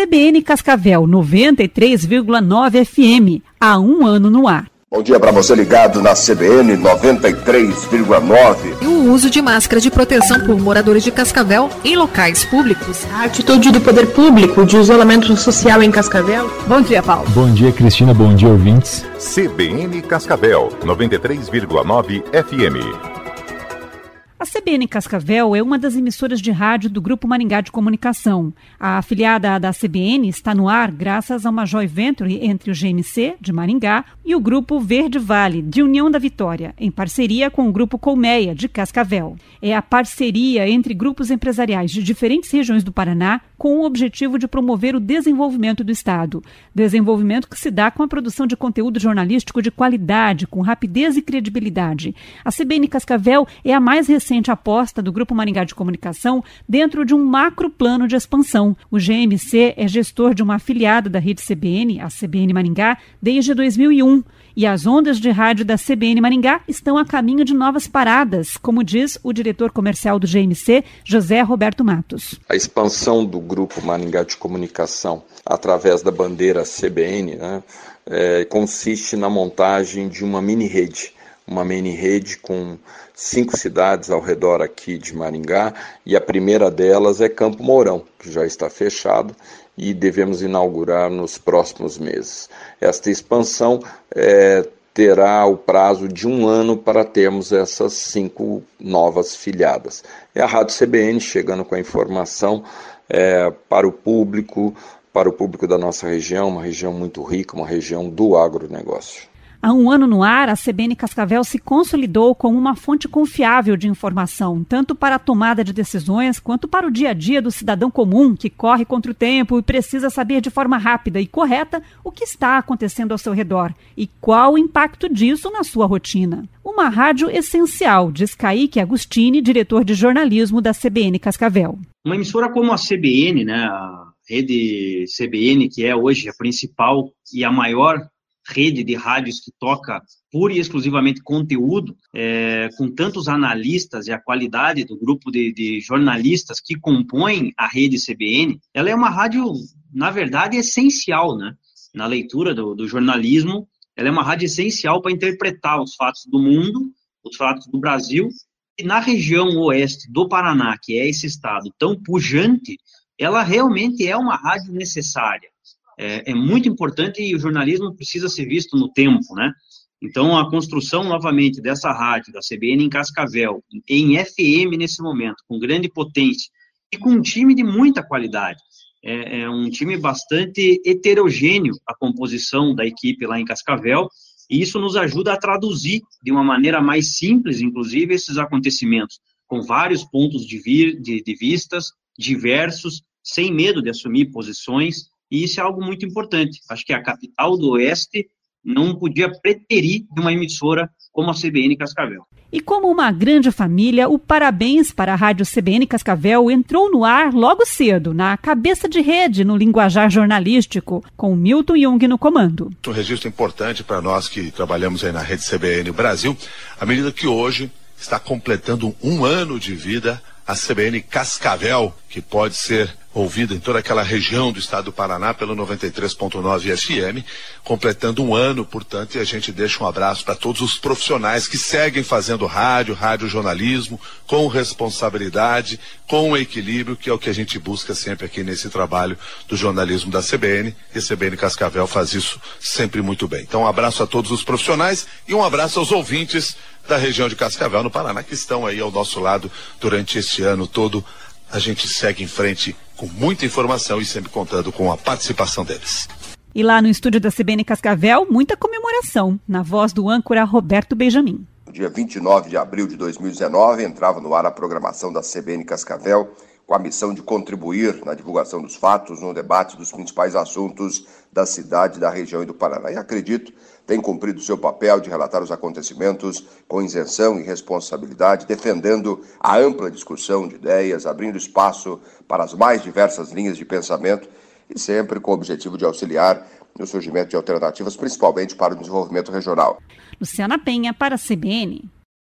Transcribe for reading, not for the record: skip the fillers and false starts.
CBN Cascavel 93,9 FM, há um ano no ar. Bom dia para você ligado na CBN 93,9. E o uso de máscara de proteção por moradores de Cascavel em locais públicos. A atitude do poder público de isolamento social em Cascavel. Bom dia, Paulo. Bom dia, Cristina. Bom dia, ouvintes. CBN Cascavel 93,9 FM. A CBN Cascavel é uma das emissoras de rádio do Grupo Maringá de Comunicação. A afiliada da CBN está no ar graças a uma joint venture entre o GMC, de Maringá, e o Grupo Verde Vale, de União da Vitória, em parceria com o Grupo Colmeia, de Cascavel. É a parceria entre grupos empresariais de diferentes regiões do Paraná com o objetivo de promover o desenvolvimento do Estado. Desenvolvimento que se dá com a produção de conteúdo jornalístico de qualidade, com rapidez e credibilidade. A CBN Cascavel é a mais recente aposta do Grupo Maringá de Comunicação dentro de um macro plano de expansão. O GMC é gestor de uma afiliada da rede CBN, a CBN Maringá, desde 2001. E as ondas de rádio da CBN Maringá estão a caminho de novas paradas, como diz o diretor comercial do GMC, José Roberto Matos. A expansão do Grupo Maringá de Comunicação através da bandeira CBN consiste na montagem de uma mini-rede. Uma mini-rede com 5 cidades ao redor aqui de Maringá, e a primeira delas é Campo Mourão, que já está fechado e devemos inaugurar nos próximos meses. Esta expansão terá o prazo de 1 ano para termos essas 5 novas filiadas. É a Rádio CBN chegando com a informação para o público da nossa região, uma região muito rica, uma região do agronegócio. Há um ano no ar, a CBN Cascavel se consolidou como uma fonte confiável de informação, tanto para a tomada de decisões quanto para o dia a dia do cidadão comum que corre contra o tempo e precisa saber de forma rápida e correta o que está acontecendo ao seu redor e qual o impacto disso na sua rotina. Uma rádio essencial, diz Kaique Agostini, diretor de jornalismo da CBN Cascavel. Uma emissora como a CBN, a rede CBN, que é hoje a principal e a maior rede de rádios que toca pura e exclusivamente conteúdo, com tantos analistas e a qualidade do grupo de jornalistas que compõem a rede CBN, ela é uma rádio, na verdade, essencial, na leitura do jornalismo. Ela é uma rádio essencial para interpretar os fatos do mundo, os fatos do Brasil, e na região oeste do Paraná, que é esse estado tão pujante, ela realmente é uma rádio necessária. É muito importante e o jornalismo precisa ser visto no tempo, Então, a construção, novamente, dessa rádio, da CBN em Cascavel, em FM nesse momento, com grande potência e com um time de muita qualidade. É um time bastante heterogêneo, a composição da equipe lá em Cascavel, e isso nos ajuda a traduzir de uma maneira mais simples, inclusive, esses acontecimentos, com vários pontos de vistas diversos, sem medo de assumir posições. E isso é algo muito importante. Acho que a capital do Oeste não podia preterir de uma emissora como a CBN Cascavel. E como uma grande família, o parabéns para a Rádio CBN Cascavel entrou no ar logo cedo, na cabeça de rede, no linguajar jornalístico, com Milton Jung no comando. Um registro importante para nós que trabalhamos aí na rede CBN Brasil, à medida que hoje está completando 1 ano de vida a CBN Cascavel, que pode ser ouvida em toda aquela região do estado do Paraná pelo 93.9 FM, completando 1 ano, portanto, e a gente deixa um abraço para todos os profissionais que seguem fazendo rádio jornalismo, com responsabilidade, com equilíbrio, que é o que a gente busca sempre aqui nesse trabalho do jornalismo da CBN, e a CBN Cascavel faz isso sempre muito bem. Então, um abraço a todos os profissionais e um abraço aos ouvintes da região de Cascavel, no Paraná, que estão aí ao nosso lado durante este ano todo. A gente segue em frente com muita informação e sempre contando com a participação deles. E lá no estúdio da CBN Cascavel, muita comemoração, na voz do âncora Roberto Benjamin. No dia 29 de abril de 2019, entrava no ar a programação da CBN Cascavel, com a missão de contribuir na divulgação dos fatos, no debate dos principais assuntos da cidade, da região e do Paraná. E acredito, tem cumprido seu papel de relatar os acontecimentos com isenção e responsabilidade, defendendo a ampla discussão de ideias, abrindo espaço para as mais diversas linhas de pensamento e sempre com o objetivo de auxiliar no surgimento de alternativas, principalmente para o desenvolvimento regional. Luciana Penha, para a CBN.